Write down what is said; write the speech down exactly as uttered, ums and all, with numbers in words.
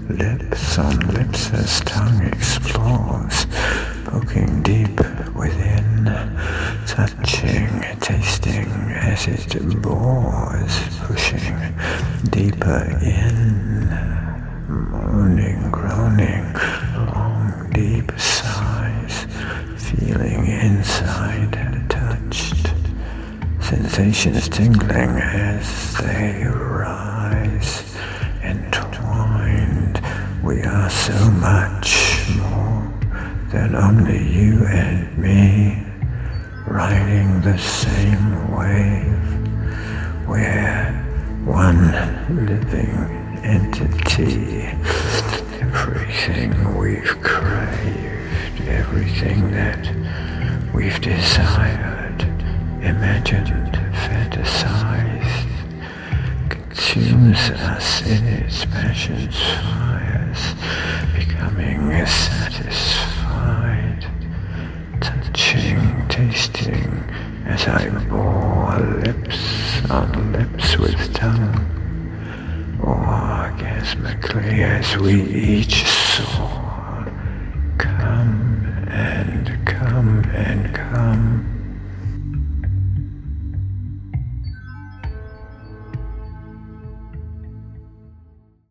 lips on lips as tongue explores, poking deep within, touching, tasting as it bores, pushing deeper in, moaning, groaning, long deep sighs, feeling inside touched, sensations tingling as they rise, entwined. We are so much more than only you and me, riding the same wave. We're one living entity. Everything we've craved, everything that we've desired, imagined, fantasized, consumes us in its passion's fires, becoming satisfied, touching, tasting, as I bore lips on lips with tongue, orgasmically as we each soar.